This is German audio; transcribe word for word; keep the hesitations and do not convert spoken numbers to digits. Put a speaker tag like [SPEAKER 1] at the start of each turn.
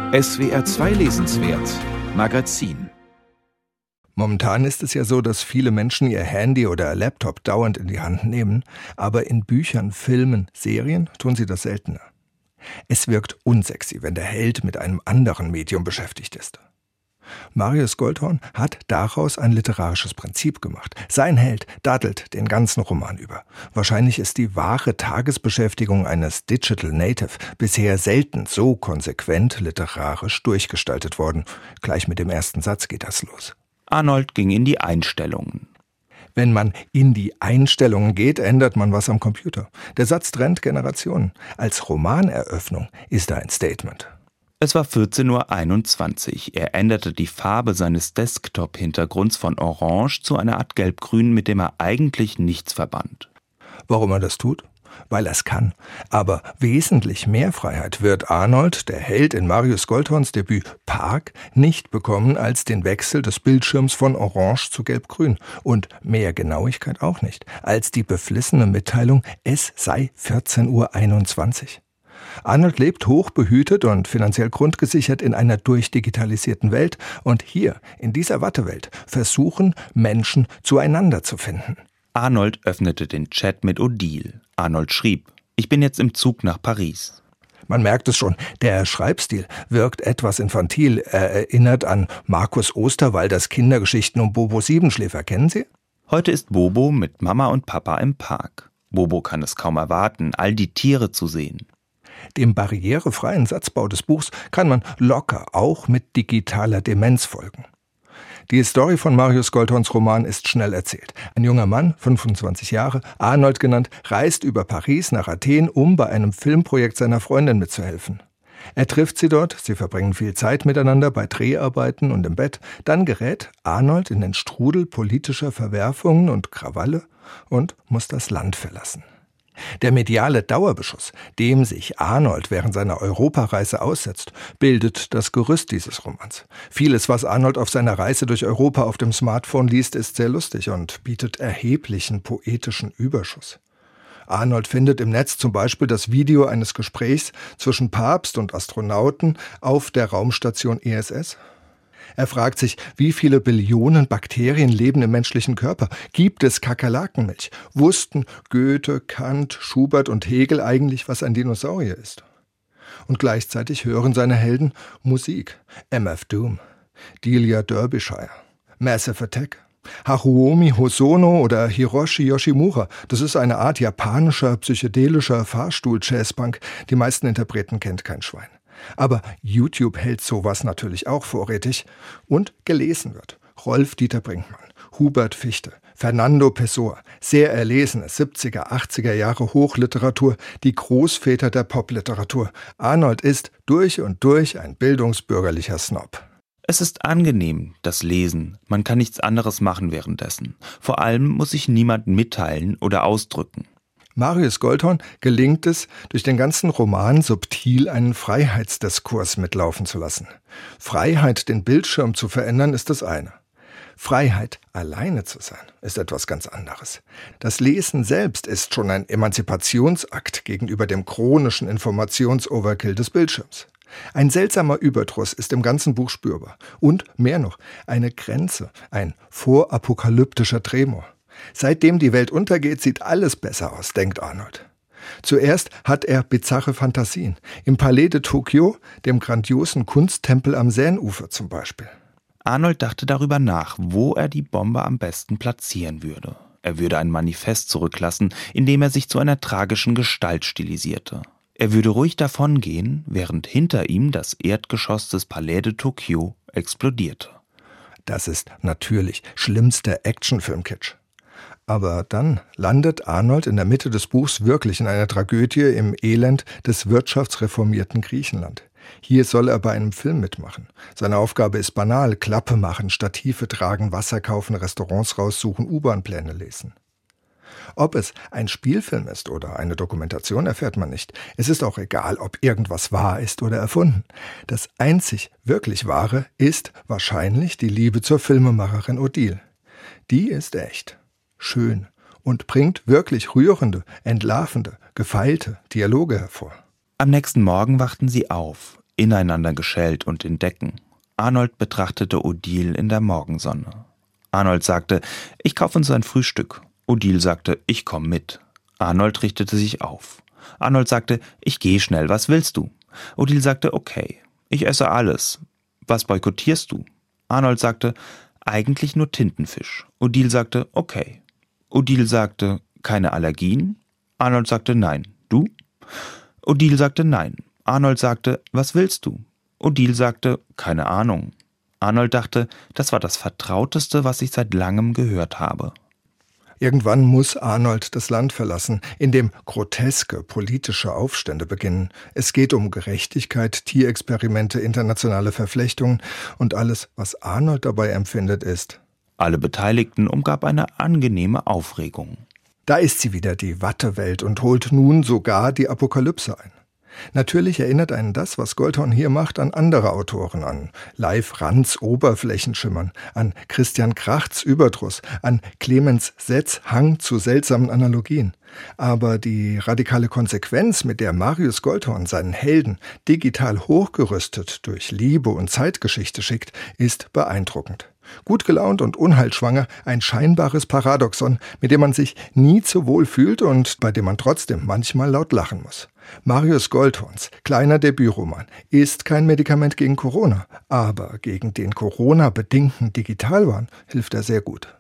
[SPEAKER 1] S W R zwei Lesenswert Magazin.
[SPEAKER 2] Momentan ist es ja so, dass viele Menschen ihr Handy oder Laptop dauernd in die Hand nehmen, aber in Büchern, Filmen, Serien tun sie das seltener. Es wirkt unsexy, wenn der Held mit einem anderen Medium beschäftigt ist. Marius Goldhorn hat daraus ein literarisches Prinzip gemacht. Sein Held daddelt den ganzen Roman über. Wahrscheinlich ist die wahre Tagesbeschäftigung eines Digital Native bisher selten so konsequent literarisch durchgestaltet worden. Gleich mit dem ersten Satz geht das los.
[SPEAKER 1] Arnold ging in die Einstellungen.
[SPEAKER 2] Wenn man in die Einstellungen geht, ändert man was am Computer. Der Satz trennt Generationen. Als Romaneröffnung ist er ein Statement.
[SPEAKER 1] Es war vierzehn Uhr einundzwanzig. Er änderte die Farbe seines Desktop-Hintergrunds von orange zu einer Art gelb-grün, mit dem er eigentlich nichts verband.
[SPEAKER 2] Warum er das tut? Weil er es kann. Aber wesentlich mehr Freiheit wird Arnold, der Held in Marius Goldhorns Debüt Park, nicht bekommen als den Wechsel des Bildschirms von orange zu gelb-grün. Und mehr Genauigkeit auch nicht, als die beflissene Mitteilung, es sei vierzehn Uhr einundzwanzig. Arnold lebt hochbehütet und finanziell grundgesichert in einer durchdigitalisierten Welt. Und hier, in dieser Wattewelt, versuchen Menschen zueinander zu finden.
[SPEAKER 1] Arnold öffnete den Chat mit Odile. Arnold schrieb: Ich bin jetzt im Zug nach Paris.
[SPEAKER 2] Man merkt es schon, der Schreibstil wirkt etwas infantil. Er erinnert an Markus Osterwalders Kindergeschichten um Bobo Siebenschläfer. Kennen Sie?
[SPEAKER 1] Heute ist Bobo mit Mama und Papa im Park. Bobo kann es kaum erwarten, all die Tiere zu sehen.
[SPEAKER 2] Dem barrierefreien Satzbau des Buchs kann man locker auch mit digitaler Demenz folgen. Die Story von Marius Goldhorns Roman ist schnell erzählt. Ein junger Mann, fünfundzwanzig Jahre, Arnold genannt, reist über Paris nach Athen, um bei einem Filmprojekt seiner Freundin mitzuhelfen. Er trifft sie dort, sie verbringen viel Zeit miteinander bei Dreharbeiten und im Bett. Dann gerät Arnold in den Strudel politischer Verwerfungen und Krawalle und muss das Land verlassen. Der mediale Dauerbeschuss, dem sich Arnold während seiner Europareise aussetzt, bildet das Gerüst dieses Romans. Vieles, was Arnold auf seiner Reise durch Europa auf dem Smartphone liest, ist sehr lustig und bietet erheblichen poetischen Überschuss. Arnold findet im Netz zum Beispiel das Video eines Gesprächs zwischen Papst und Astronauten auf der Raumstation I S S. Er fragt sich, wie viele Billionen Bakterien leben im menschlichen Körper? Gibt es Kakerlakenmilch? Wussten Goethe, Kant, Schubert und Hegel eigentlich, was ein Dinosaurier ist? Und gleichzeitig hören seine Helden Musik. M F Doom, Delia Derbyshire, Massive Attack, Haruomi Hosono oder Hiroshi Yoshimura. Das ist eine Art japanischer, psychedelischer Fahrstuhl-Jazzpunk. Die meisten Interpreten kennt kein Schwein. Aber YouTube hält sowas natürlich auch vorrätig und gelesen wird. Rolf-Dieter Brinkmann, Hubert Fichte, Fernando Pessoa, sehr erlesene siebziger, achtziger Jahre Hochliteratur, die Großväter der Popliteratur. Arnold ist durch und durch ein bildungsbürgerlicher Snob.
[SPEAKER 1] Es ist angenehm, das Lesen. Man kann nichts anderes machen währenddessen. Vor allem muss sich niemand mitteilen oder ausdrücken.
[SPEAKER 2] Marius Goldhorn gelingt es, durch den ganzen Roman subtil einen Freiheitsdiskurs mitlaufen zu lassen. Freiheit, den Bildschirm zu verändern, ist das eine. Freiheit, alleine zu sein, ist etwas ganz anderes. Das Lesen selbst ist schon ein Emanzipationsakt gegenüber dem chronischen Informationsoverkill des Bildschirms. Ein seltsamer Überdruss ist im ganzen Buch spürbar. Und mehr noch, eine Grenze, ein vorapokalyptischer Tremor. Seitdem die Welt untergeht, sieht alles besser aus, denkt Arnold. Zuerst hat er bizarre Fantasien. Im Palais de Tokio, dem grandiosen Kunsttempel am Seineufer zum Beispiel.
[SPEAKER 1] Arnold dachte darüber nach, wo er die Bombe am besten platzieren würde. Er würde ein Manifest zurücklassen, in dem er sich zu einer tragischen Gestalt stilisierte. Er würde ruhig davongehen, während hinter ihm das Erdgeschoss des Palais de Tokio explodierte.
[SPEAKER 2] Das ist natürlich schlimmster Actionfilm-Kitsch. Aber dann landet Arnold in der Mitte des Buchs wirklich in einer Tragödie im Elend des wirtschaftsreformierten Griechenland. Hier soll er bei einem Film mitmachen. Seine Aufgabe ist banal: Klappe machen, Stative tragen, Wasser kaufen, Restaurants raussuchen, U-Bahn-Pläne lesen. Ob es ein Spielfilm ist oder eine Dokumentation, erfährt man nicht. Es ist auch egal, ob irgendwas wahr ist oder erfunden. Das einzig wirklich Wahre ist wahrscheinlich die Liebe zur Filmemacherin Odile. Die ist echt, schön und bringt wirklich rührende, entlarvende, gefeilte Dialoge hervor.
[SPEAKER 1] Am nächsten Morgen wachten sie auf. ineinander geschält und in Decken. Arnold betrachtete Odile in der Morgensonne. Arnold sagte, ich kaufe uns ein Frühstück. Odile sagte, ich komm mit. Arnold richtete sich auf. Arnold sagte, ich gehe schnell, was willst du? Odile sagte, okay, ich esse alles. Was boykottierst du? Arnold sagte, eigentlich nur Tintenfisch. Odile sagte, okay. Odile sagte, keine Allergien? Arnold sagte, nein. Du? Odile sagte, nein. Arnold sagte, was willst du? Odile sagte, keine Ahnung. Arnold dachte, das war das Vertrauteste, was ich seit langem gehört habe.
[SPEAKER 2] Irgendwann muss Arnold das Land verlassen, in dem groteske politische Aufstände beginnen. Es geht um Gerechtigkeit, Tierexperimente, internationale Verflechtungen und alles, was Arnold dabei empfindet, ist:
[SPEAKER 1] Alle Beteiligten umgab eine angenehme Aufregung.
[SPEAKER 2] Da ist sie wieder, die Wattewelt, und holt nun sogar die Apokalypse ein. Natürlich erinnert einen das, was Goldhorn hier macht, an andere Autoren, an Leif Rands Oberflächenschimmern, an Christian Krachts Überdruss, an Clemens Setz Hang zu seltsamen Analogien. Aber die radikale Konsequenz, mit der Marius Goldhorn seinen Helden digital hochgerüstet durch Liebe und Zeitgeschichte schickt, ist beeindruckend. Gut gelaunt und unheilschwanger, ein scheinbares Paradoxon, mit dem man sich nie zu wohl fühlt und bei dem man trotzdem manchmal laut lachen muss. Marius Goldhorns kleiner Debütroman ist kein Medikament gegen Corona, aber gegen den Corona-bedingten Digitalwahn hilft er sehr gut.